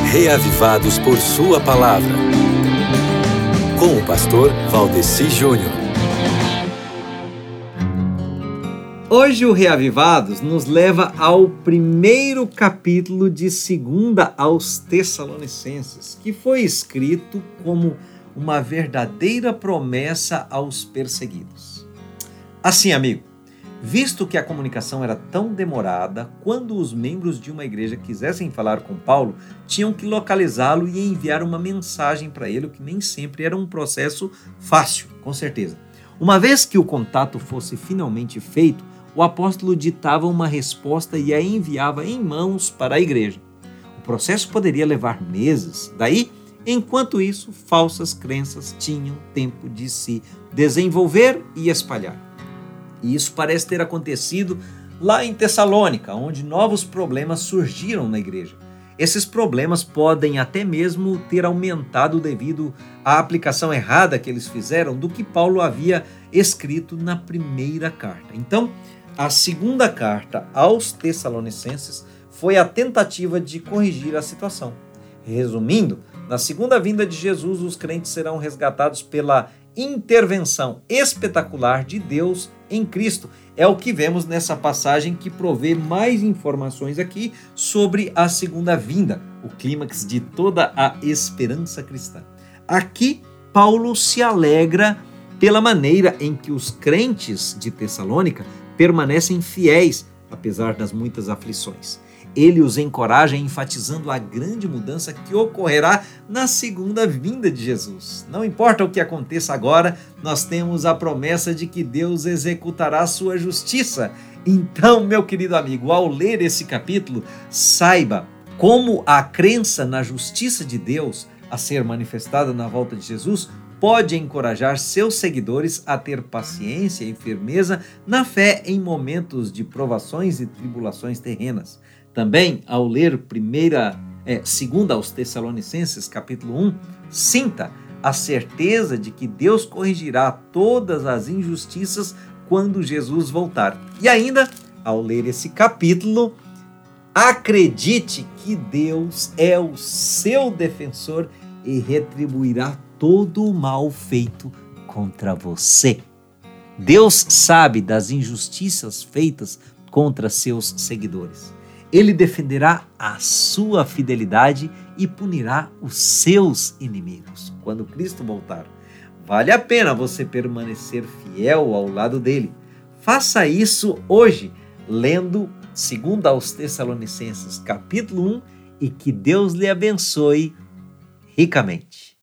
Reavivados por sua palavra. Com o pastor Valdeci Júnior. Hoje o Reavivados nos leva ao primeiro capítulo de 2 aos Tessalonicenses, que foi escrito como uma verdadeira promessa aos perseguidos. Assim, amigo, visto que a comunicação era tão demorada, quando os membros de uma igreja quisessem falar com Paulo, tinham que localizá-lo e enviar uma mensagem para ele, o que nem sempre era um processo fácil, com certeza. Uma vez que o contato fosse finalmente feito, o apóstolo ditava uma resposta e a enviava em mãos para a igreja. O processo poderia levar meses, daí, enquanto isso, falsas crenças tinham tempo de se desenvolver e espalhar. E isso parece ter acontecido lá em Tessalônica, onde novos problemas surgiram na igreja. Esses problemas podem até mesmo ter aumentado devido à aplicação errada que eles fizeram do que Paulo havia escrito na primeira carta. Então, a segunda carta aos Tessalonicenses foi a tentativa de corrigir a situação. Resumindo, na segunda vinda de Jesus, os crentes serão resgatados pela intervenção espetacular de Deus em Cristo. É o que vemos nessa passagem que provê mais informações aqui sobre a segunda vinda, o clímax de toda a esperança cristã. Aqui, Paulo se alegra pela maneira em que os crentes de Tessalônica permanecem fiéis, apesar das muitas aflições. Ele os encoraja enfatizando a grande mudança que ocorrerá na segunda vinda de Jesus. Não importa o que aconteça agora, nós temos a promessa de que Deus executará sua justiça. Então, meu querido amigo, ao ler esse capítulo, saiba como a crença na justiça de Deus a ser manifestada na volta de Jesus pode encorajar seus seguidores a ter paciência e firmeza na fé em momentos de provações e tribulações terrenas. Também, ao ler 2 aos Tessalonicenses, capítulo 1, sinta a certeza de que Deus corrigirá todas as injustiças quando Jesus voltar. E ainda, ao ler esse capítulo, acredite que Deus é o seu defensor e retribuirá todo o mal feito contra você. Deus sabe das injustiças feitas contra seus seguidores. Ele defenderá a sua fidelidade e punirá os seus inimigos quando Cristo voltar. Vale a pena você permanecer fiel ao lado dele. Faça isso hoje, lendo 2 aos Tessalonicenses, capítulo 1, e que Deus lhe abençoe ricamente.